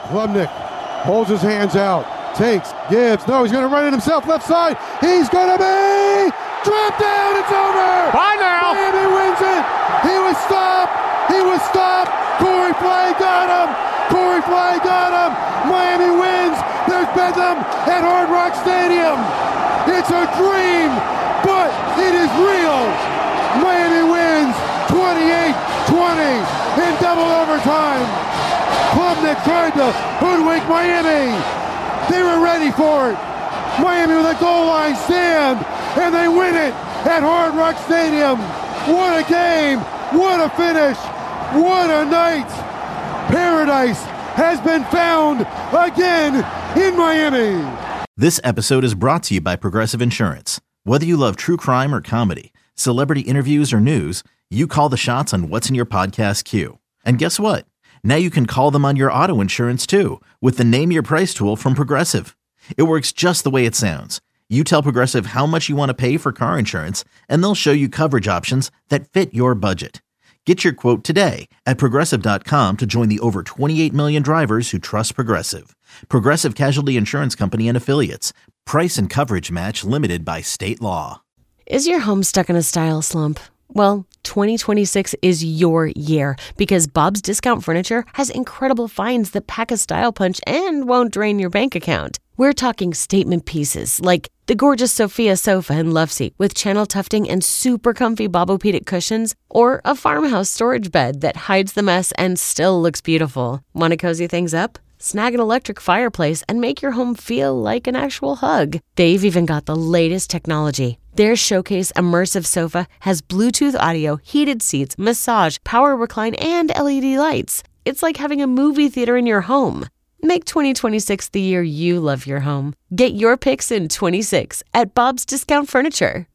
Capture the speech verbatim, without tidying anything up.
Klubnik holds his hands out, takes, gives, no, he's going to run it himself, left side, he's going to be dropped down, it's over! Bye now! Miami wins it! He was stopped! He was stopped! Corey Flay got him! Corey Flay got him! Miami wins! There's Bedlam at Hard Rock Stadium! It's a dream, but it is real! Miami wins twenty-eight twenty in double overtime! Klubnik tried to hoodwink Miami! They were ready for it! Miami with a goal line stand, and they win it at Hard Rock Stadium! What a game! What a finish! What a night! Paradise has been found again in Miami! This episode is brought to you by Progressive Insurance. Whether you love true crime or comedy, celebrity interviews or news, you call the shots on what's in your podcast queue. And guess what? Now you can call them on your auto insurance too with the Name Your Price tool from Progressive. It works just the way it sounds. You tell Progressive how much you want to pay for car insurance, and they'll show you coverage options that fit your budget. Get your quote today at Progressive dot com to join the over twenty-eight million drivers who trust Progressive. Progressive Casualty Insurance Company and Affiliates. Price and coverage match limited by state law. Is your home stuck in a style slump? Well, twenty twenty-six is your year because Bob's Discount Furniture has incredible finds that pack a style punch and won't drain your bank account. We're talking statement pieces like the gorgeous Sophia sofa and love seat with channel tufting and super comfy Bobopedic cushions, or a farmhouse storage bed that hides the mess and still looks beautiful. Want to cozy things up? Snag an electric fireplace and make your home feel like an actual hug. They've even got the latest technology. Their Showcase Immersive Sofa has Bluetooth audio, heated seats, massage, power recline, and L E D lights. It's like having a movie theater in your home. Make twenty twenty-six the year you love your home. Get your picks in twenty-six at Bob's Discount Furniture.